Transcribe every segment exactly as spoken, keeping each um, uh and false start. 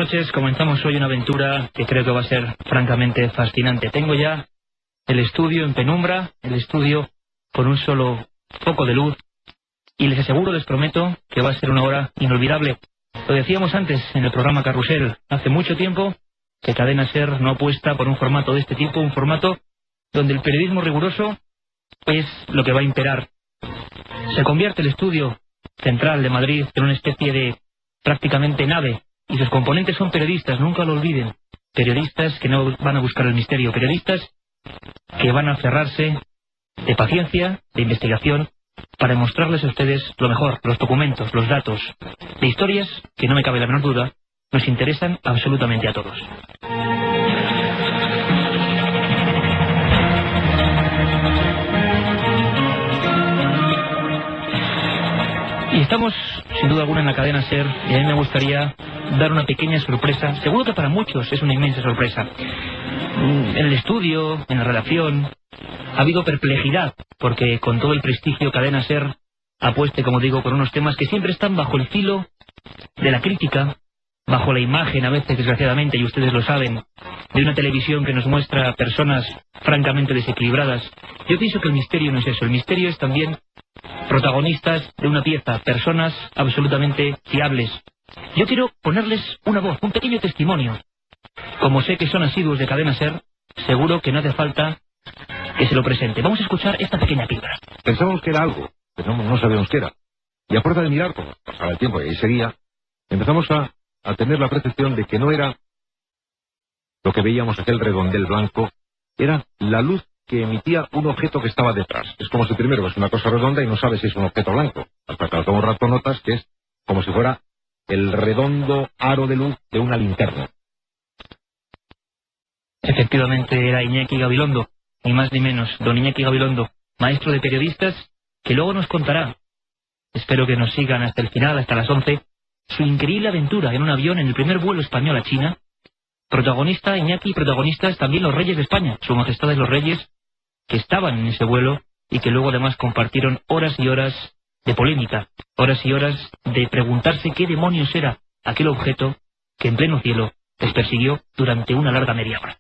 noches. Comenzamos hoy una aventura que creo que va a ser francamente fascinante. Tengo ya el estudio en penumbra, el estudio con un solo foco de luz, y les aseguro, les prometo, que va a ser una hora inolvidable. Lo decíamos antes en el programa Carrusel, hace mucho tiempo que Cadena SER no apuesta por un formato de este tipo, un formato donde el periodismo riguroso es lo que va a imperar. Se convierte el estudio central de Madrid en una especie de prácticamente nave, y sus componentes son periodistas, nunca lo olviden. Periodistas que no van a buscar el misterio, periodistas que van a aferrarse de paciencia, de investigación, para mostrarles a ustedes lo mejor, los documentos, los datos, de historias que, no me cabe la menor duda, nos interesan absolutamente a todos. Y estamos, sin duda alguna, en la cadena SER, y a mí me gustaría dar una pequeña sorpresa. Seguro que para muchos es una inmensa sorpresa. En el estudio, en la redacción, ha habido perplejidad, porque con todo el prestigio Cadena SER apueste, como digo, por unos temas que siempre están bajo el filo de la crítica, bajo la imagen, a veces, desgraciadamente, y ustedes lo saben, de una televisión que nos muestra personas francamente desequilibradas. Yo pienso que el misterio no es eso. El misterio es también protagonistas de una pieza, personas absolutamente fiables. Yo quiero ponerles una voz, un pequeño testimonio. Como sé que son asiduos de Cadena SER, seguro que no hace falta que se lo presente. Vamos a escuchar esta pequeña píldora. Pensábamos que era algo, pero no, no sabíamos qué era. Y a fuerza de mirar, como pasaba el tiempo y ahí seguía, empezamos a, a tener la percepción de que no era lo que veíamos, aquel redondel blanco, era la luz que emitía un objeto que estaba detrás. Es como si primero ves una cosa redonda y no sabes si es un objeto blanco. Hasta que al cabo un rato notas que es como si fuera el redondo aro de luz de una linterna. Efectivamente era Iñaki Gabilondo, ni más ni menos, don Iñaki Gabilondo, maestro de periodistas, que luego nos contará, espero que nos sigan hasta el final, hasta las once, su increíble aventura en un avión en el primer vuelo español a China. Protagonista Iñaki, protagonistas también los reyes de España, su majestad de los reyes, que estaban en ese vuelo y que luego además compartieron horas y horas de polémica, horas y horas de preguntarse qué demonios era aquel objeto que en pleno cielo les persiguió durante una larga media hora.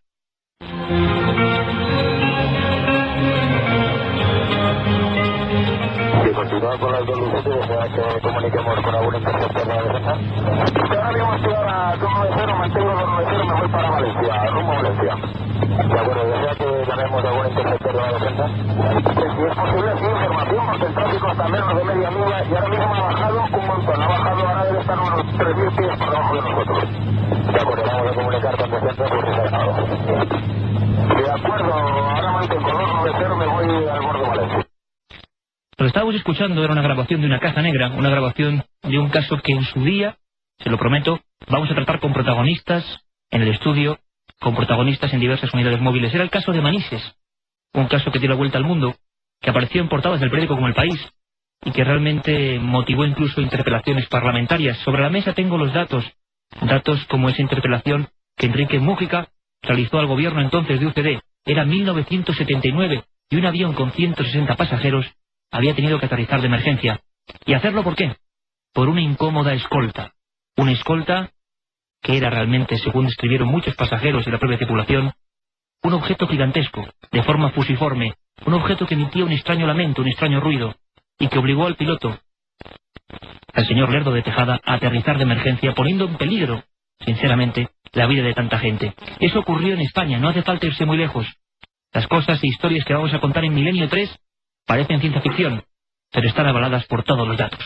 Si continúa con las dos luces, desea que comuniquemos con algún interceptor de la defensa. Ahora mismo estoy ahora con nueve cero, mantengo los nueve cero, me voy para Valencia, rumbo a Valencia. De acuerdo, desea que llamemos a algún interceptor de la defensa. Si es posible, sí, información, porque el tráfico está menos de media milla y ahora mismo ha bajado un montón, ha bajado, ahora debe estar unos tres mil pies por debajo de nosotros. De acuerdo, vamos a comunicar con defensa, pues se ha dejado. De acuerdo, ahora mantengo los nueve cero, me voy al borde de Valencia. Lo que estábamos escuchando era una grabación de una caza negra, una grabación de un caso que en su día, se lo prometo, vamos a tratar con protagonistas en el estudio, con protagonistas en diversas unidades móviles. Era el caso de Manises, un caso que dio la vuelta al mundo, que apareció en portadas del periódico como El País, y que realmente motivó incluso interpelaciones parlamentarias. Sobre la mesa tengo los datos, datos como esa interpelación que Enrique Mújica realizó al gobierno entonces de U C D. Era mil novecientos setenta y nueve, y un avión con ciento sesenta pasajeros había tenido que aterrizar de emergencia. ¿Y hacerlo por qué? Por una incómoda escolta. Una escolta que era realmente, según describieron muchos pasajeros y la propia tripulación, un objeto gigantesco, de forma fusiforme, un objeto que emitía un extraño lamento, un extraño ruido, y que obligó al piloto, al señor Lerdo de Tejada, a aterrizar de emergencia, poniendo en peligro, sinceramente, la vida de tanta gente. Eso ocurrió en España, no hace falta irse muy lejos. Las cosas e historias que vamos a contar en Milenio tres parecen ciencia ficción, pero están avaladas por todos los datos.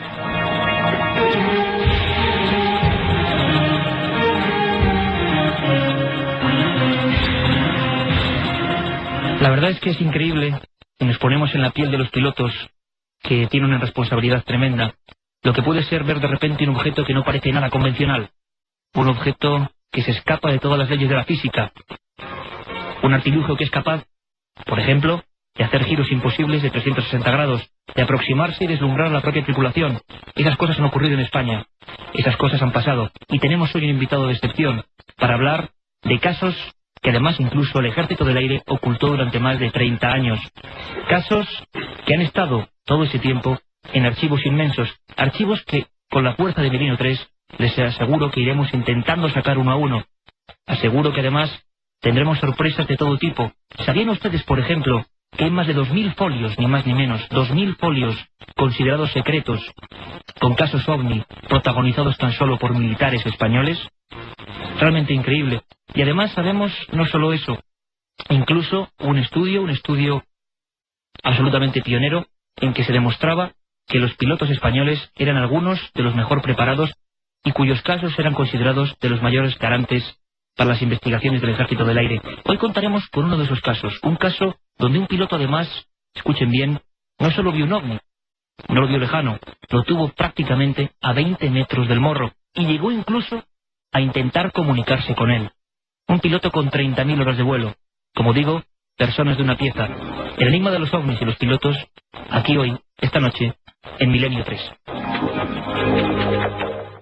La verdad es que es increíble, si nos ponemos en la piel de los pilotos, que tienen una responsabilidad tremenda, lo que puede ser ver de repente un objeto que no parece nada convencional, un objeto que se escapa de todas las leyes de la física, un artilugio que es capaz, por ejemplo, de hacer giros imposibles de trescientos sesenta grados, de aproximarse y deslumbrar a la propia tripulación. Esas cosas han ocurrido en España, esas cosas han pasado, y tenemos hoy un invitado de excepción para hablar de casos que además incluso el Ejército del Aire ocultó durante más de treinta años. Casos que han estado todo ese tiempo en archivos inmensos, archivos que, con la fuerza de Milenio tres, Les aseguro que iremos intentando sacar uno a uno. Aseguro que además tendremos sorpresas de todo tipo. ¿Sabían ustedes, por ejemplo, que hay más de dos mil folios, ni más ni menos, dos mil folios considerados secretos, con casos ovni, protagonizados tan solo por militares españoles? Realmente increíble. Y además sabemos no solo eso, incluso un estudio, un estudio absolutamente pionero, en que se demostraba que los pilotos españoles eran algunos de los mejor preparados y cuyos casos eran considerados de los mayores garantes para las investigaciones del Ejército del Aire. Hoy contaremos con uno de esos casos, un caso donde un piloto además, escuchen bien, no solo vio un ovni, no lo vio lejano, lo tuvo prácticamente a veinte metros del morro y llegó incluso a intentar comunicarse con él. Un piloto con treinta mil horas de vuelo, como digo, personas de una pieza. El enigma de los ovnis y los pilotos, aquí hoy, esta noche, en Milenio tres.